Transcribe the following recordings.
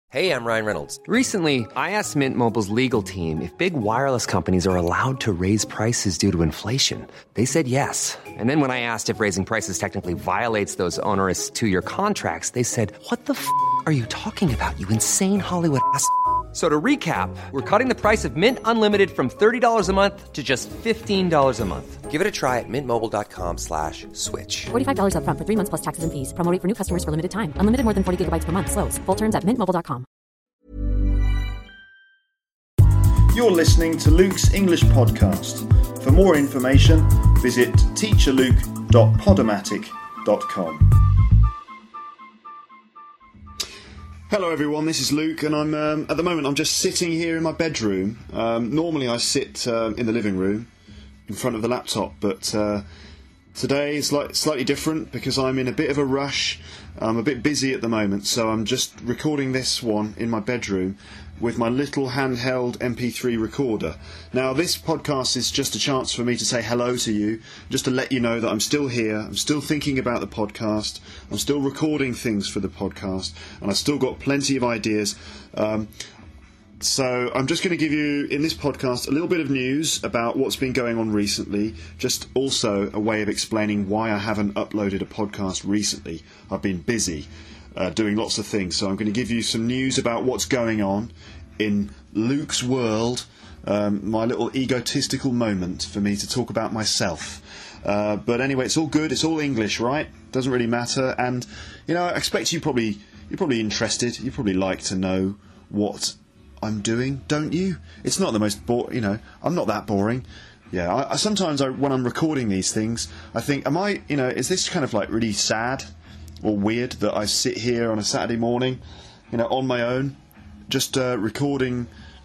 Hey, I'm Ryan Reynolds. Recently, I asked Mint Mobile's legal team if big wireless companies are allowed to raise prices due to inflation. They said yes. And then when I asked if raising prices technically violates those onerous two-year contracts, they said, "What the f*** are you talking about, you insane Hollywood ass?" So to recap, we're cutting the price of Mint Unlimited from $30 a month to just $15 a month. Give it a try at mintmobile.com/switch. $45 up front for 3 months plus taxes and fees. Promo rate for new customers for limited time. Unlimited more than 40 gigabytes per month. Slows full terms at mintmobile.com. You're listening to Luke's English Podcast. For more information, visit teacherluke.podomatic.com. Hello everyone, this is Luke, and I'm at the moment I'm just sitting here in my bedroom. Normally I sit in the living room in front of the laptop, but today is slightly different because I'm in a bit of a rush. I'm a bit busy at the moment, so I'm just recording this one in my bedroom with my little handheld MP3 recorder. Now, this podcast is just a chance for me to say hello to you, just to let you know that I'm still here, I'm still thinking about the podcast, I'm still recording things for the podcast, and I've still got plenty of ideas. So I'm just going to give you, in this podcast, a little bit of news about what's been going on recently, just also a way of explaining why I haven't uploaded a podcast recently. I've been busy doing lots of things, so I'm going to give you some news about what's going on in Luke's world, my little egotistical moment for me to talk about myself. But anyway, it's all good, it's all English, right? Doesn't really matter, and, you know, I expect you're probably interested, you probably like to know what I'm doing, don't you? It's not the most I'm not that boring. Yeah, I sometimes when I'm recording these things, I think, is this kind of like really sad or weird that I sit here on a Saturday morning, on my own, just recording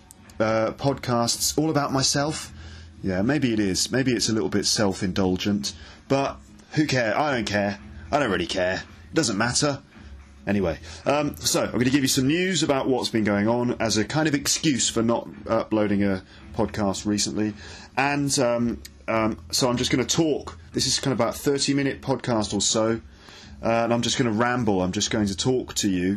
podcasts all about myself? Yeah, maybe it is. Maybe it's a little bit self-indulgent, but who cares? I don't care. I don't really care. It doesn't matter. Anyway, so I'm going to give you some news about what's been going on as a kind of excuse for not uploading a podcast recently. And so I'm just going to talk. This is kind of about a 30-minute podcast or so. And I'm just going to ramble. I'm just going to talk to you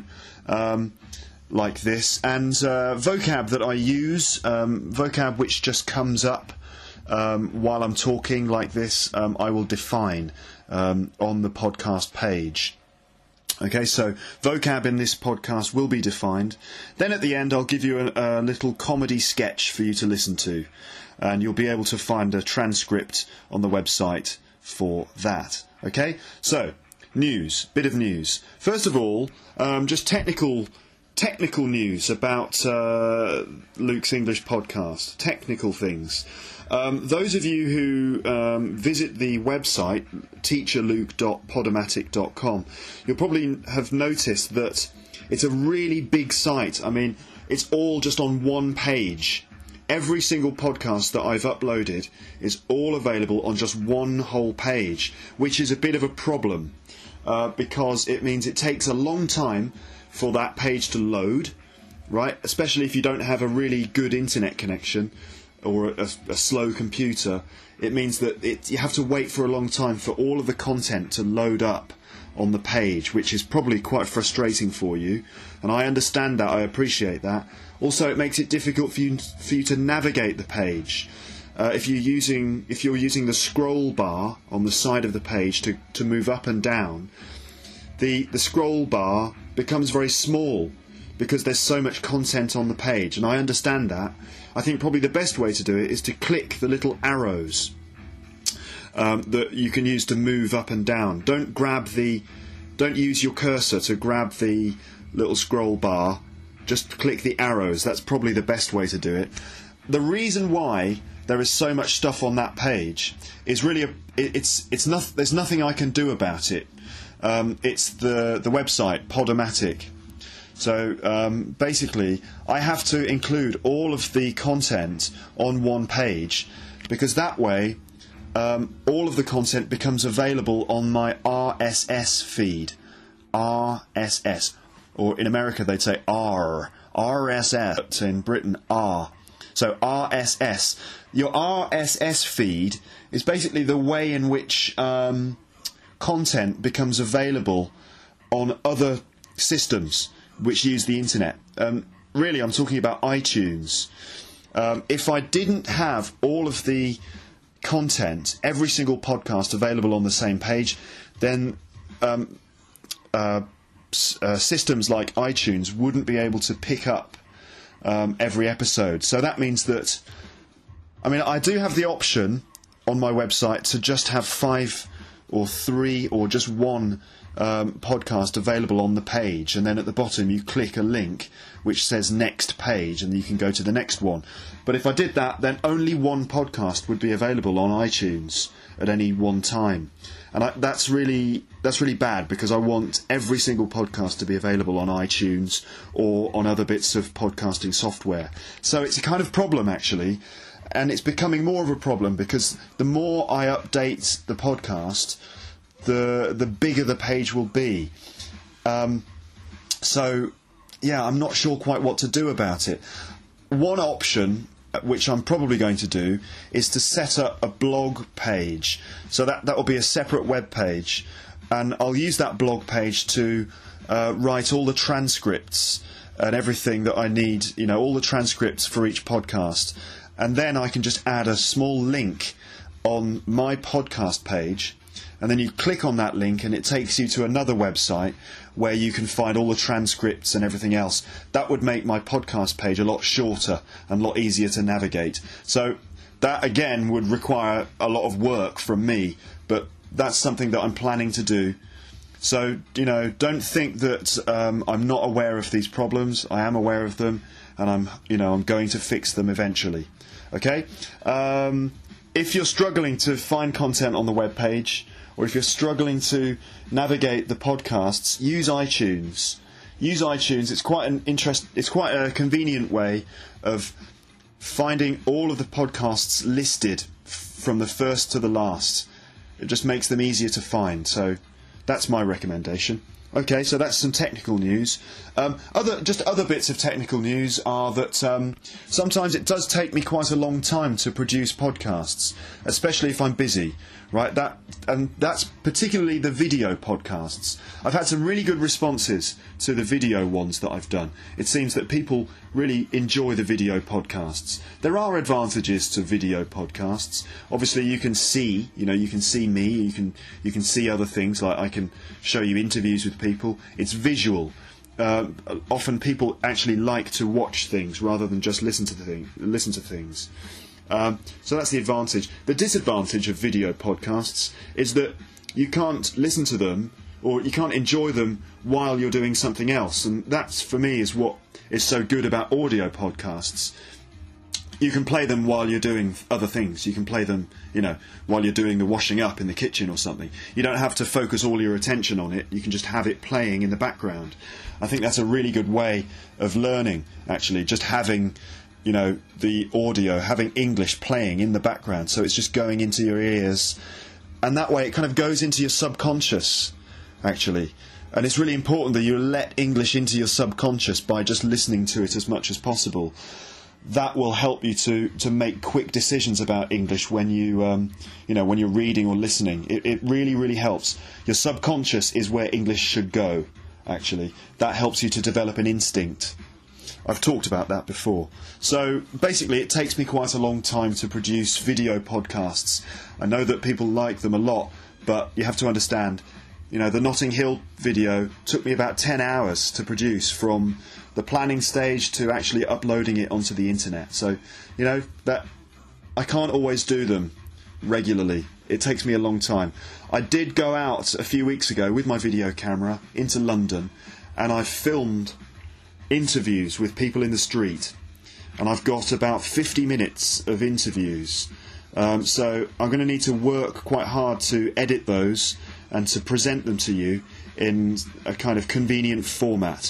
like this. And vocab that I use, vocab which just comes up while I'm talking like this, I will define on the podcast page. Okay, so vocab in this podcast will be defined. Then at the end I'll give you a little comedy sketch for you to listen to. And you'll be able to find a transcript on the website for that. Okay, so bit of news. First of all, just technical news about Luke's English Podcast. Technical things. Those of you who visit the website teacherluke.podomatic.com, you'll probably have noticed that it's a really big site. I mean, it's all just on one page. Every single podcast that I've uploaded is all available on just one whole page, which is a bit of a problem because it means it takes a long time for that page to load, right? Especially if you don't have a really good internet connection or a slow computer. It means that you have to wait for a long time for all of the content to load up on the page, which is probably quite frustrating for you, and I understand that, I appreciate that. Also, it makes it difficult for you to navigate the page. If you're using the scroll bar on the side of the page to move up and down, the scroll bar becomes very small because there's so much content on the page, and I understand that. I think probably the best way to do it is to click the little arrows that you can use to move up and down. Don't use your cursor to grab the little scroll bar. Just click the arrows. That's probably the best way to do it. The reason why there is so much stuff on that page is really there's nothing I can do about it. It's the website Podomatic. So basically, I have to include all of the content on one page, because that way all of the content becomes available on my RSS feed. RSS. Or in America they'd say R. RSS. In Britain, R. So RSS. Your RSS feed is basically the way in which content becomes available on other systems. which use the internet. Really, I'm talking about iTunes. If I didn't have all of the content, every single podcast available on the same page, then systems like iTunes wouldn't be able to pick up every episode. So that means that, I do have the option on my website to just have 5 or 3 or just one podcast available on the page, and then at the bottom you click a link which says next page and you can go to the next one. But if I did that, then only one podcast would be available on iTunes at any one time, and that's really bad, because I want every single podcast to be available on iTunes or on other bits of podcasting software. So it's a kind of problem, actually, and it's becoming more of a problem because the more I update the podcast, the bigger the page will be. So, yeah, I'm not sure quite what to do about it. One option, which I'm probably going to do, is to set up a blog page. So that will be a separate web page, and I'll use that blog page to write all the transcripts and everything that I need, all the transcripts for each podcast. And then I can just add a small link on my podcast page, and then you click on that link and it takes you to another website where you can find all the transcripts and everything else. That would make my podcast page a lot shorter and a lot easier to navigate. So that, again, would require a lot of work from me, but that's something that I'm planning to do. So, don't think that I'm not aware of these problems. I am aware of them, and I'm going to fix them eventually. Okay? If you're struggling to find content on the web page, or if you're struggling to navigate the podcasts, use iTunes. Use iTunes. It's quite a convenient way of finding all of the podcasts listed from the first to the last. It just makes them easier to find. So that's my recommendation. Okay, so that's some technical news. Other bits of technical news are that sometimes it does take me quite a long time to produce podcasts, especially if I'm busy, right? That's particularly the video podcasts. I've had some really good responses to the video ones that I've done. It seems that people really enjoy the video podcasts. There are advantages to video podcasts. Obviously, you can see me, you can see other things, like I can show you interviews with people. It's visual. Often people actually like to watch things rather than just listen to things. So that's the advantage. The disadvantage of video podcasts is that you can't listen to them, or you can't enjoy them while you're doing something else, and that's, for me, is what is so good about audio podcasts. You can play them while you're doing other things. You can play them, while you're doing the washing up in the kitchen or something. You don't have to focus all your attention on it. You can just have it playing in the background. I think that's a really good way of learning, actually, just having, the audio, having English playing in the background, so it's just going into your ears, and that way it kind of goes into your subconscious, actually. And it's really important that you let English into your subconscious by just listening to it as much as possible. That will help you to make quick decisions about English when when you're reading or listening. It really, really helps. Your subconscious is where English should go, actually. That helps you to develop an instinct. I've talked about that before. So basically it takes me quite a long time to produce video podcasts. I know that people like them a lot, but you have to understand, the Notting Hill video took me about 10 hours to produce, from the planning stage to actually uploading it onto the internet. So, that I can't always do them regularly. It takes me a long time. I did go out a few weeks ago with my video camera into London, and I filmed interviews with people in the street, and I've got about 50 minutes of interviews. So I'm going to need to work quite hard to edit those and to present them to you in a kind of convenient format.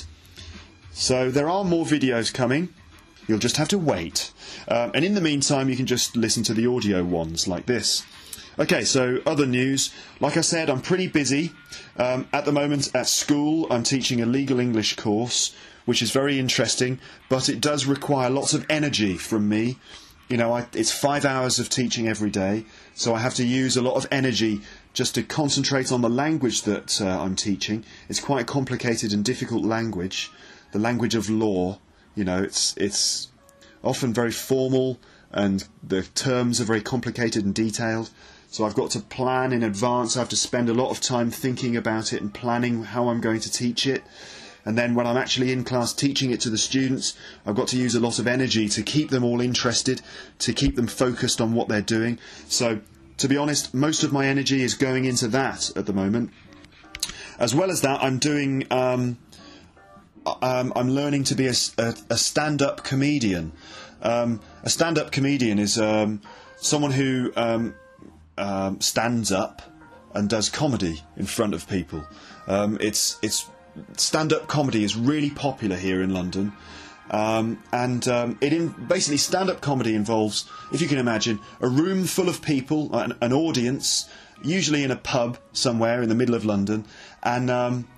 So there are more videos coming. You'll just have to wait. And in the meantime, you can just listen to the audio ones like this. Okay, so other news. Like I said, I'm pretty busy. At the moment at school, I'm teaching a legal English course, which is very interesting, but it does require lots of energy from me. It's 5 hours of teaching every day, so I have to use a lot of energy just to concentrate on the language that I'm teaching. It's quite a complicated and difficult language, the language of law. You know, it's often very formal, and the terms are very complicated and detailed. So I've got to plan in advance. I have to spend a lot of time thinking about it and planning how I'm going to teach it. And then when I'm actually in class teaching it to the students, I've got to use a lot of energy to keep them all interested, to keep them focused on what they're doing. So, to be honest, most of my energy is going into that at the moment. As well as that, I'm doing... I'm learning to be a stand-up comedian. A stand-up comedian is someone who stands up and does comedy in front of people. Stand-up comedy is really popular here in London, basically stand-up comedy involves, if you can imagine, a room full of people, an audience, usually in a pub somewhere in the middle of London, and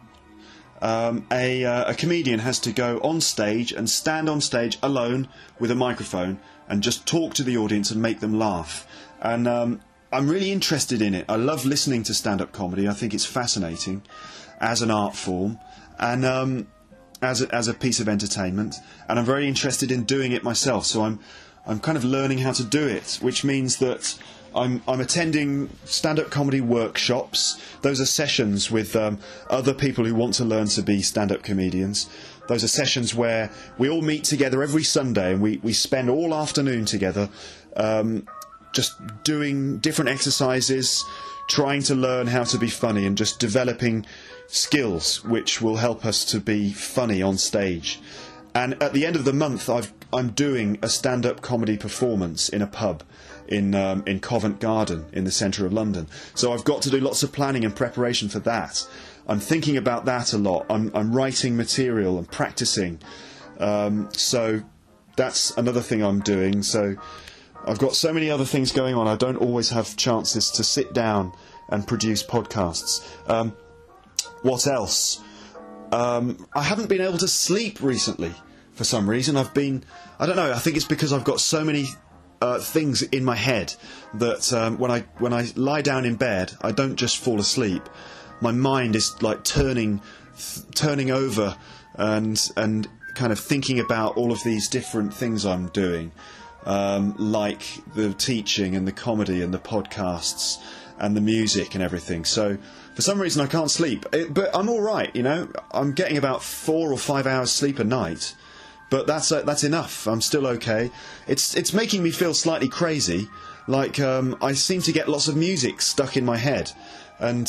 a comedian has to go on stage and stand on stage alone with a microphone and just talk to the audience and make them laugh. And I'm really interested in it. I love listening to stand-up comedy. I think it's fascinating as an art form and as a piece of entertainment. And I'm very interested in doing it myself. So I'm kind of learning how to do it, which means that I'm attending stand-up comedy workshops. Those are sessions with other people who want to learn to be stand-up comedians. Those are sessions where we all meet together every Sunday and we spend all afternoon together just doing different exercises, trying to learn how to be funny and just developing skills which will help us to be funny on stage. And at the end of the month, I'm doing a stand-up comedy performance in a pub in Covent Garden in the centre of London. So I've got to do lots of planning and preparation for that. I'm thinking about that a lot. I'm writing material and practising. So that's another thing I'm doing. So I've got so many other things going on. I don't always have chances to sit down and produce podcasts. What else? I haven't been able to sleep recently for some reason. I don't know, I think it's because I've got so many things in my head that when I lie down in bed, I don't just fall asleep. My mind is like turning over and kind of thinking about all of these different things I'm doing, like the teaching and the comedy and the podcasts and the music and everything. So for some reason I can't sleep, but I'm all right. You know, I'm getting about 4 or 5 hours sleep a night. But that's enough. I'm still okay. It's making me feel slightly crazy. Like I seem to get lots of music stuck in my head, and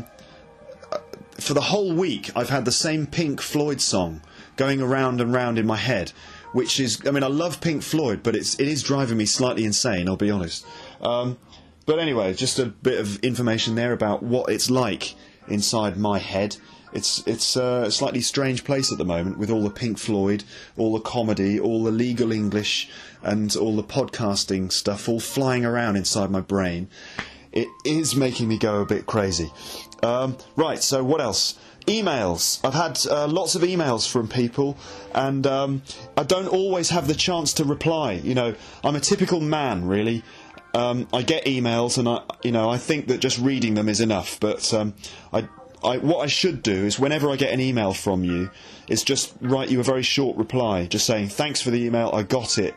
for the whole week I've had the same Pink Floyd song going around and round in my head, which is, I mean, I love Pink Floyd, but it is driving me slightly insane. I'll be honest. But anyway, just a bit of information there about what it's like inside my head. It's a slightly strange place at the moment with all the Pink Floyd, all the comedy, all the legal English and all the podcasting stuff all flying around inside my brain. It is making me go a bit crazy. Right, so what else? Emails. I've had lots of emails from people, and I don't always have the chance to reply. You know, I'm a typical man, really. I get emails, and I think that just reading them is enough, but what I should do is whenever I get an email from you, is just write you a very short reply, just saying, thanks for the email, I got it.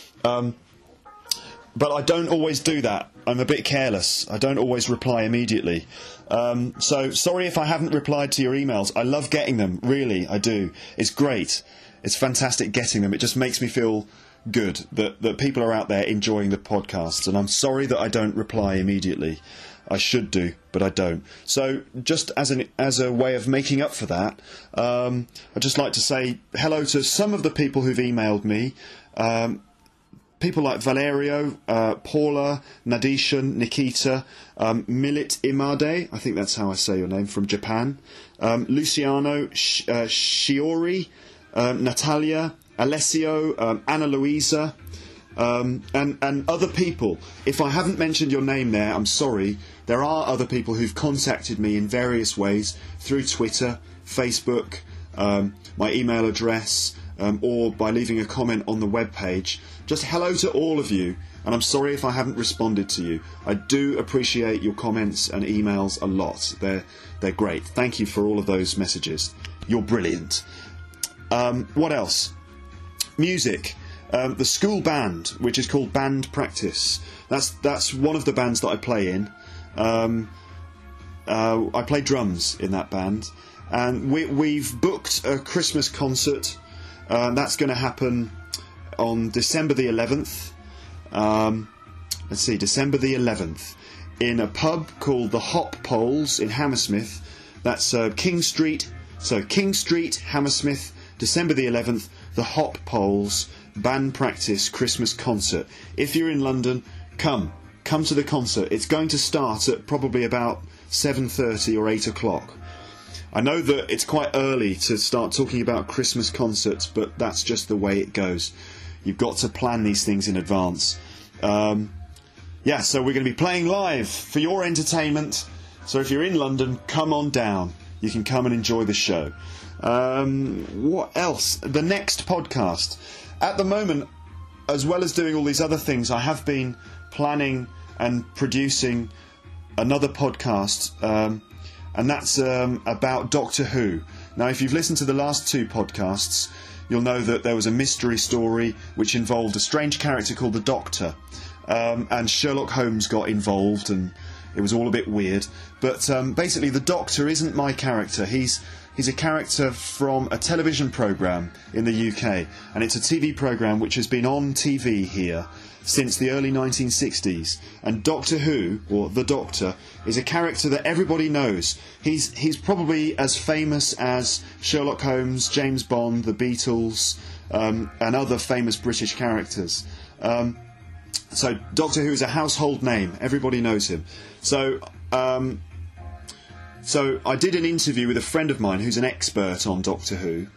But I don't always do that. I'm a bit careless. I don't always reply immediately. So sorry if I haven't replied to your emails. I love getting them, really, I do. It's great. It's fantastic getting them. It just makes me feel good that people are out there enjoying the podcasts, and I'm sorry that I don't reply immediately. I should do, but I don't. So, just as a way of making up for that, I'd just like to say hello to some of the people who've emailed me. People like Valerio, Paula, Nadishan, Nikita, Milit Imade, I think that's how I say your name, from Japan, Luciano, Shiori, Natalia, Alessio, Anna Luisa, and other people. If I haven't mentioned your name there, I'm sorry. There are other people who've contacted me in various ways, through Twitter, Facebook, my email address, or by leaving a comment on the webpage. Just hello to all of you, and I'm sorry if I haven't responded to you. I do appreciate your comments and emails a lot. They're great. Thank you for all of those messages. You're brilliant. What else? Music. The school band, which is called Band Practice. That's one of the bands that I play in. I play drums in that band, and we've booked a Christmas concert. That's going to happen on December the 11th. December the 11th, in a pub called the Hop Poles in Hammersmith. That's King Street. So King Street, Hammersmith, December the 11th, the Hop Poles Band Practice Christmas concert. If you're in London, come to the concert. It's going to start at probably about 7:30 or 8 o'clock. I know that it's quite early to start talking about Christmas concerts, but that's just the way it goes. You've got to plan these things in advance. So we're going to be playing live for your entertainment. So if you're in London, come on down. You can come and enjoy the show. What else? The next podcast. At the moment, as well as doing all these other things, I have been planning and producing another podcast, and that's about Doctor Who. Now, if you've listened to the last two podcasts, you'll know that there was a mystery story which involved a strange character called the Doctor, and Sherlock Holmes got involved, and it was all a bit weird. But basically, the Doctor isn't my character. He's a character from a television programme in the UK, and it's a TV programme which has been on TV here since the early 1960s. And Doctor Who, or the Doctor, is a character that everybody knows. He's probably as famous as Sherlock Holmes, James Bond, the Beatles, and other famous British characters. So Doctor Who is a household name. Everybody knows him. So I did an interview with a friend of mine who's an expert on Doctor Who.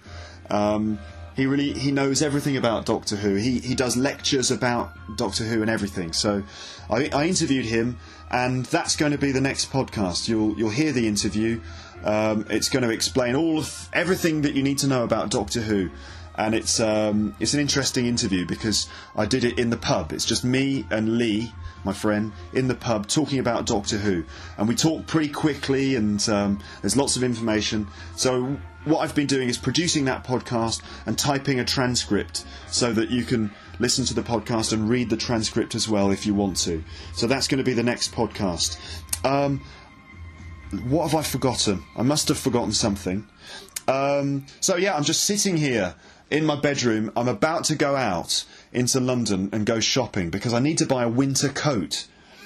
He knows everything about Doctor Who. He does lectures about Doctor Who and everything. So I interviewed him, and that's going to be the next podcast. You'll hear the interview. It's going to explain everything that you need to know about Doctor Who. And it's an interesting interview because I did it in the pub. It's just me and Lee, my friend, in the pub talking about Doctor Who. And we talk pretty quickly, and there's lots of information. So what I've been doing is producing that podcast and typing a transcript so that you can listen to the podcast and read the transcript as well if you want to. So that's going to be the next podcast. What have I forgotten? I must have forgotten something. I'm just sitting here in my bedroom. I'm about to go out into London and go shopping because I need to buy a winter coat.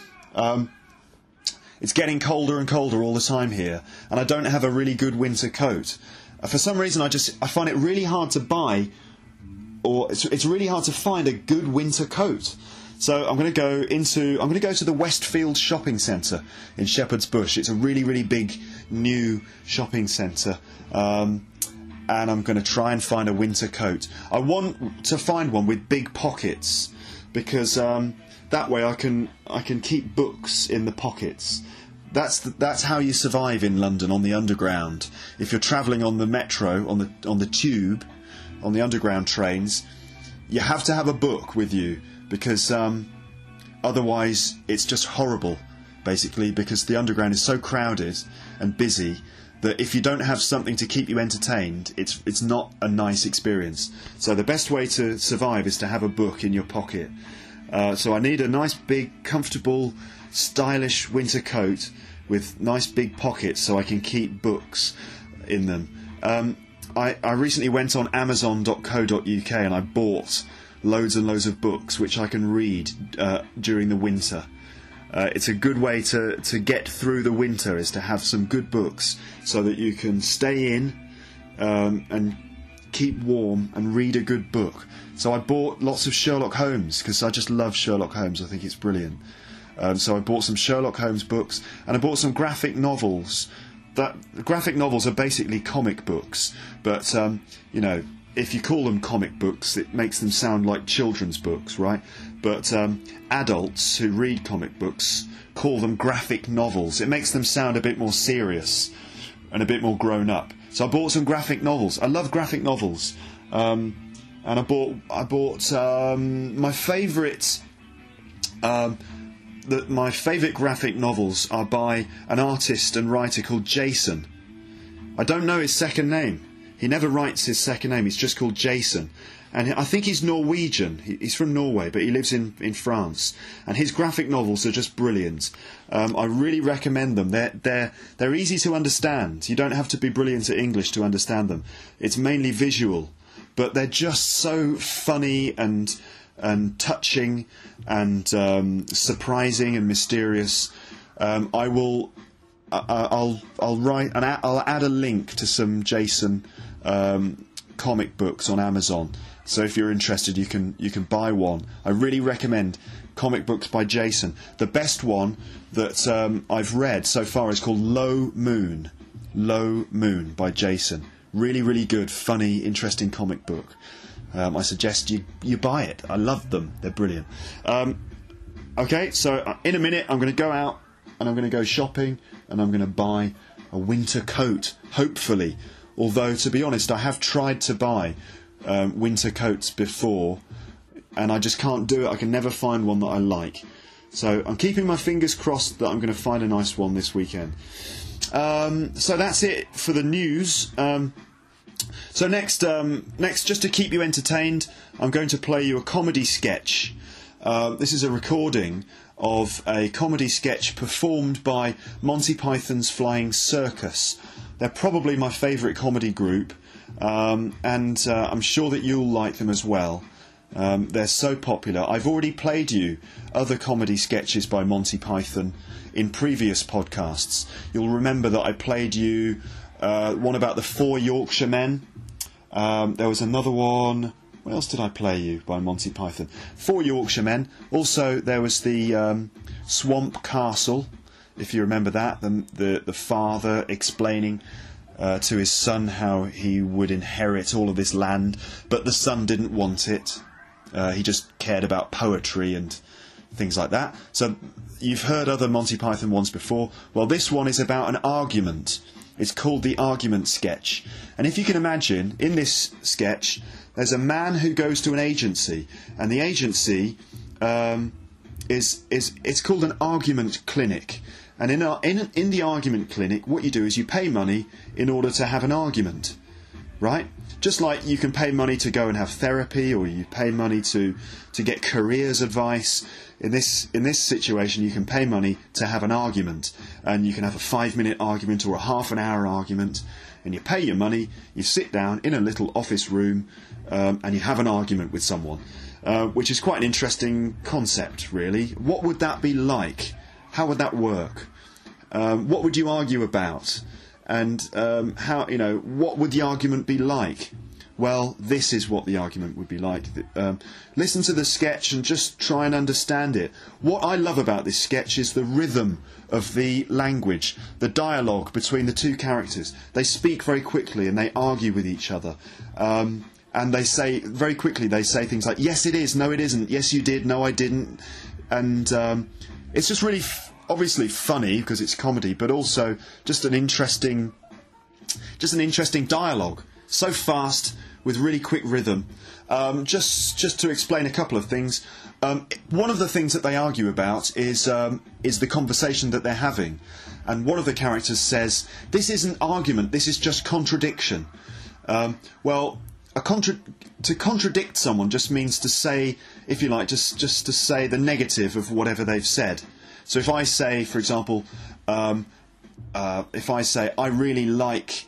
It's getting colder and colder all the time here, and I don't have a really good winter coat. For some reason, I find it really hard to buy, or it's really hard to find a good winter coat. So I'm going to go to the Westfield shopping centre in Shepherd's Bush. It's a really, really big new shopping centre. And I'm going to try and find a winter coat. I want to find one with big pockets because that way I can keep books in the pockets. That's how you survive in London on the Underground. If you're travelling on the metro, on the tube, on the Underground trains, you have to have a book with you because otherwise it's just horrible, basically, because the Underground is so crowded and busy that if you don't have something to keep you entertained, it's not a nice experience. So the best way to survive is to have a book in your pocket. So I need a nice, big, comfortable, stylish winter coat with nice big pockets so I can keep books in them. I recently went on Amazon.co.uk and I bought loads and loads of books which I can read during the winter. It's a good way to get through the winter is to have some good books so that you can stay in and keep warm and read a good book. So I bought lots of Sherlock Holmes because I just love Sherlock Holmes. I think it's brilliant. So I bought some Sherlock Holmes books and I bought some graphic novels. Graphic novels are basically comic books, but if you call them comic books, it makes them sound like children's books, right? But adults who read comic books call them graphic novels. It makes them sound a bit more serious and a bit more grown up. So I bought some graphic novels. I love graphic novels, and I bought my favourite. My favourite graphic novels are by an artist and writer called Jason. I don't know his second name. he never writes his second name. He's just called Jason. And I think he's Norwegian. He's from Norway, but he lives in France. And his graphic novels are just brilliant. I really recommend them. They're easy to understand. You don't have to be brilliant at English to understand them. It's mainly visual, but they're just so funny and touching and surprising and mysterious. I'll add a link to some Jason comic books on Amazon. So if you're interested, you can buy one. I really recommend comic books by Jason. The best one that I've read so far is called Low Moon. Low Moon by Jason. Really, really good, funny, interesting comic book. I suggest you buy it. I love them. They're brilliant. Okay, so in a minute I'm going to go out and I'm going to go shopping and I'm going to buy a winter coat, hopefully. Although, to be honest, I have tried to buy winter coats before and I just can't do it. I can never find one that I like. So I'm keeping my fingers crossed that I'm going to find a nice one this weekend. So that's it for the news. So next, just to keep you entertained, I'm going to play you a comedy sketch. This is a recording of a comedy sketch performed by Monty Python's Flying Circus. They're probably my favourite comedy group, and I'm sure that you'll like them as well. They're so popular. I've already played you other comedy sketches by Monty Python in previous podcasts. You'll remember that I played you one about the Four Yorkshiremen. There was another one. What else did I play you by Monty Python? Four Yorkshiremen. Also, there was the Swamp Castle, if you remember that. The father explaining to his son how he would inherit all of this land, but the son didn't want it. He just cared about poetry and things like that. So you've heard other Monty Python ones before. Well, this one is about an argument. It's called the Argument Sketch. And if you can imagine, in this sketch, there's a man who goes to an agency, and the agency it's called an argument clinic. And in the argument clinic, what you do is you pay money in order to have an argument, right? Just like you can pay money to go and have therapy, or you pay money to get careers advice. In this situation, you can pay money to have an argument, and you can have a 5-minute argument or a half an hour argument, and you pay your money, you sit down in a little office room, and you have an argument with someone, which is quite an interesting concept, really. What would that be like? How would that work? What would you argue about? And what would the argument be like? Well, this is what the argument would be like. Listen to the sketch and just try and understand it. What I love about this sketch is the rhythm of the language, the dialogue between the two characters. They speak very quickly and they argue with each other. And they say, very quickly, they say things like, yes it is, no it isn't, yes you did, no I didn't. And it's just really obviously funny because it's comedy, but also just an interesting dialogue. So fast, with really quick rhythm. Just to explain a couple of things. One of the things that they argue about is the conversation that they're having. And one of the characters says, this isn't argument, this is just contradiction. To contradict someone just means to say, if you like, just to say the negative of whatever they've said. So if I say, for example, if I say, I really like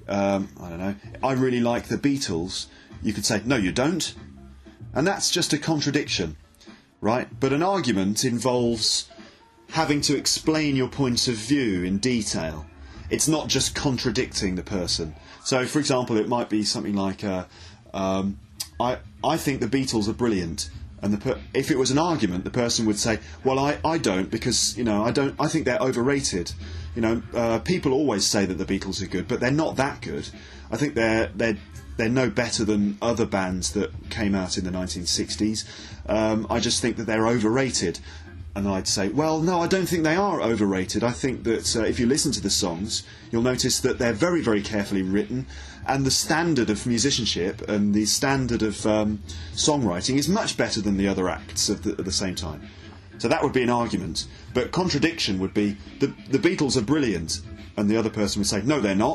the Beatles, you could say, no you don't. And that's just a contradiction, right? But an argument involves having to explain your point of view in detail. It's not just contradicting the person. So, for example, it might be something like, I think the Beatles are brilliant. And if it was an argument, the person would say, well, I don't, because, I think they're overrated. People always say that the Beatles are good, but they're not that good. I think they're no better than other bands that came out in the 1960s. I just think that they're overrated. And I'd say, well, no, I don't think they are overrated. I think that if you listen to the songs, you'll notice that they're very, very carefully written, and the standard of musicianship and the standard of songwriting is much better than the other acts at the same time. So that would be an argument. But contradiction would be, the Beatles are brilliant, and the other person would say, no, they're not.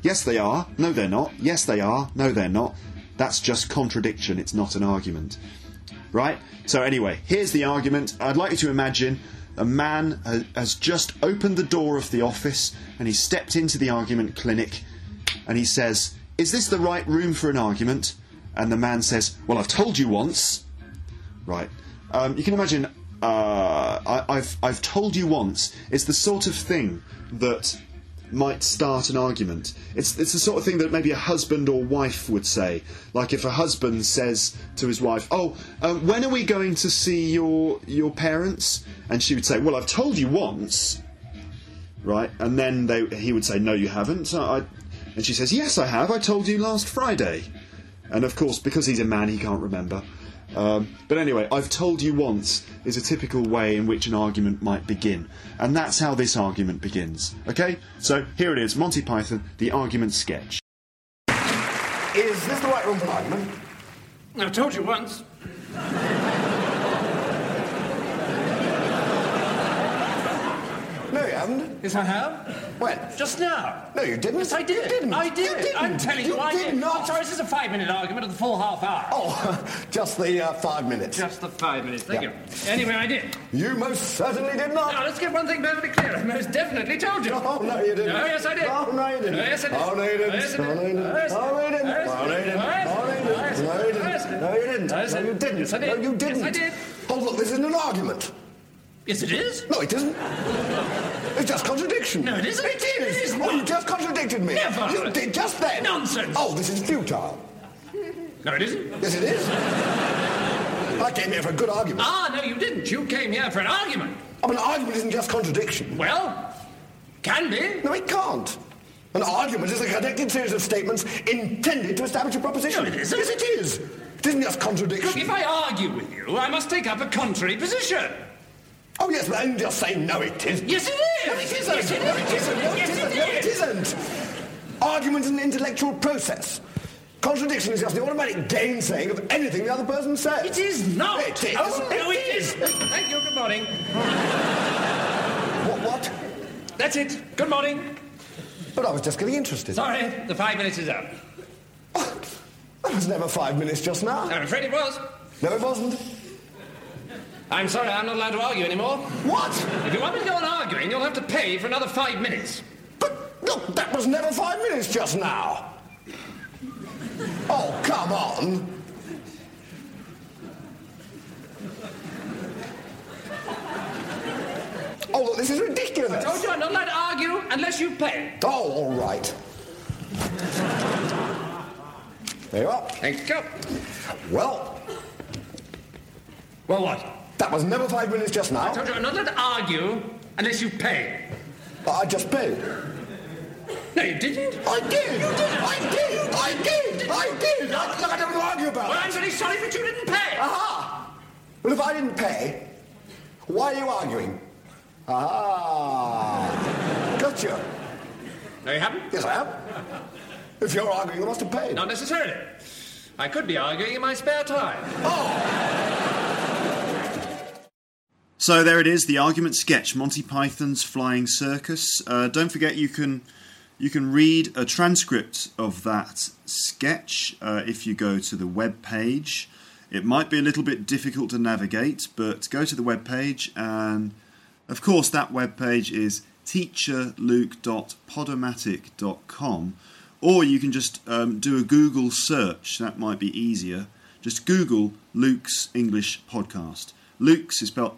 Yes, they are. No, they're not. Yes, they are. No, they're not. That's just contradiction. It's not an argument. Right? So anyway, here's the argument. I'd like you to imagine a man has just opened the door of the office and he stepped into the argument clinic and he says, "Is this the right room for an argument?" And the man says, "Well, I've told you once." Right. You can imagine, I've told you once. It's the sort of thing that might start an argument. It's the sort of thing that maybe a husband or wife would say. Like if a husband says to his wife, when are we going to see your parents? And she would say, "Well, I've told you once." Right? And then he would say, "No, you haven't." And she says, "Yes, I have. I told you last Friday." And of course, because he's a man, he can't remember. But anyway, "I've told you once" is a typical way in which an argument might begin. And that's how this argument begins. Okay? So here it is, Monty Python, the argument sketch. Is this the right room for an argument? I've told you once. No, you haven't. Yes, I have. When? Just now. No, you didn't. Yes, I did. You didn't. I did. You didn't. I'm telling you, I did did. not. I'm sorry, this is a 5-minute argument of the full half hour. Oh, just the 5 minutes. Just the 5 minutes, thank Yeah. you. Anyway, I did. You most certainly did not. Now, let's get one thing perfectly clear. I most definitely told you. Oh, no, you didn't. No, yes, I did. Oh, no, you didn't. No, yes, I did. Oh, no, you didn't. No, yes, I did. Oh, no, you didn't. No, yes, I Oh, no, you didn't. did. Oh, no, you didn't. No, yes, I Oh, no, you did. didn't. No, you didn't. Yes, I did. No, you didn't. No, yes, I No, you did. didn't. Yes, I did. No, you didn't. Yes, I did. Oh, look, this isn't an argument. Yes, it is. No, it isn't. It's just contradiction. No, it isn't. It is. It is Oh, not. you just contradicted me. Never. You did just then. Nonsense. Oh, this is futile. No, it isn't. Yes, it is. I came here for a good argument. Ah, no, you didn't. You came here for an argument. I mean, an argument isn't just contradiction. Well, can be. No, it can't. An argument is a connected series of statements intended to establish a proposition. No, it isn't. Yes, it is. It isn't just contradiction. Look, if I argue with you, I must take up a contrary position. Oh, yes, but then just say, no, it is. Yes, it is. No, it isn't. Yes, it No, it is. isn't. No, it Yes, isn't. it No, it is. isn't. Argument is an intellectual process. Contradiction is just the automatic gainsaying of anything the other person says. It is not. It is. Oh, no, it is. Thank you. Good morning. What? That's it. Good morning. But I was just getting interested. Sorry, the 5 minutes is up. That was never 5 minutes just now. I'm afraid it was. No, it wasn't. I'm sorry, I'm not allowed to argue anymore. What? If you want me to go on arguing, you'll have to pay for another 5 minutes. But, look, that was never 5 minutes just now. Oh, come on. Oh, look, this is ridiculous. I told you I'm not allowed to argue unless you pay. Oh, all right. There you are. Thank you. Well, Well, what? that was never 5 minutes just I now. told you I'm not allowed to argue unless you pay. I just paid. No, you didn't. I did. You did. I did. I did. I did. I don't want to argue about Well, it. I'm very sorry, but you didn't pay. Aha! Well, if I didn't pay, why are you arguing? Ah. Gotcha. No, you haven't. Yes, I am. If you're arguing, you must have paid. Not necessarily. I could be arguing in my spare time. So there it is, the argument sketch, Monty Python's Flying Circus. Don't forget you can read a transcript of that sketch if you go to the web page. It might be a little bit difficult to navigate, but go to the web page, and of course that web page is teacherluke.podomatic.com, or you can just do a Google search. That might be easier. Just Google Luke's English Podcast. Luke's is spelled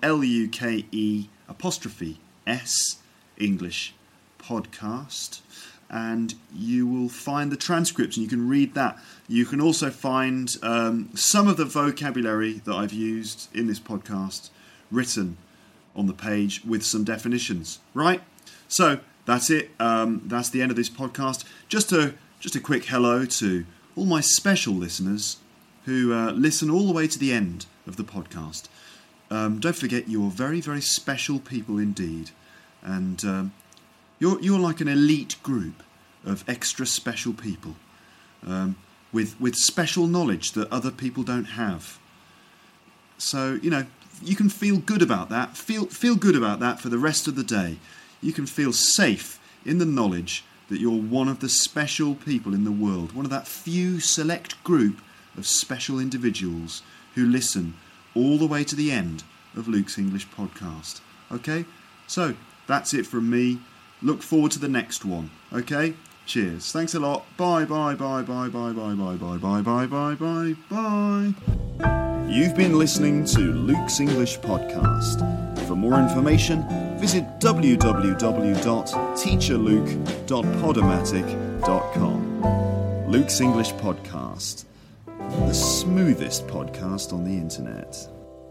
Luke'(S), English Podcast, and you will find the transcripts and you can read that. You can also find some of the vocabulary that I've used in this podcast written on the page with some definitions. Right? So that's it. That's the end of this podcast. Just a quick hello to all my special listeners who listen all the way to the end of the podcast. Don't forget, you're very, very special people indeed, and you're like an elite group of extra special people with special knowledge that other people don't have. So you can feel good about that. Feel good about that for the rest of the day. You can feel safe in the knowledge that you're one of the special people in the world, one of that few select group of special individuals who listen all the way to the end of Luke's English podcast. Okay? So, that's it from me. Look forward to the next one. Okay? Cheers. Thanks a lot. Bye, bye, bye, bye, bye, bye, bye, bye, bye, bye, bye, bye, bye. You've been listening to Luke's English Podcast. For more information, visit www.teacherluke.podomatic.com. Luke's English Podcast. The smoothest podcast on the internet.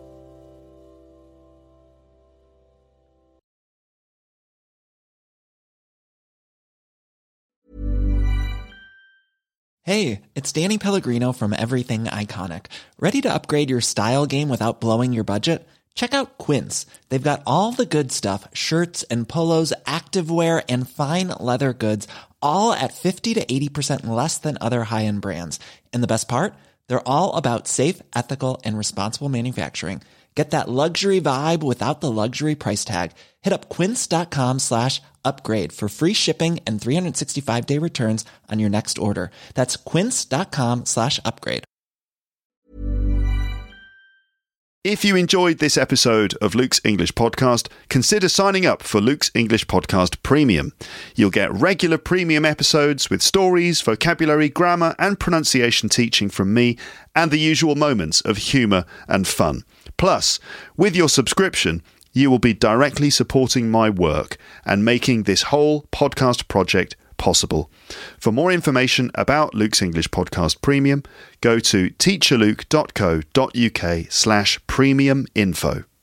Hey, it's Danny Pellegrino from Everything Iconic. Ready to upgrade your style game without blowing your budget? Check out Quince. They've got all the good stuff, shirts and polos, activewear, and fine leather goods, all at 50 to 80% less than other high-end brands. And the best part? They're all about safe, ethical, and responsible manufacturing. Get that luxury vibe without the luxury price tag. Hit up quince.com/upgrade for free shipping and 365-day returns on your next order. That's quince.com/upgrade. If you enjoyed this episode of Luke's English Podcast, consider signing up for Luke's English Podcast Premium. You'll get regular premium episodes with stories, vocabulary, grammar, and pronunciation teaching from me, and the usual moments of humour and fun. Plus, with your subscription, you will be directly supporting my work and making this whole podcast project possible. For more information about Luke's English Podcast Premium, go to teacherluke.co.uk/premium info.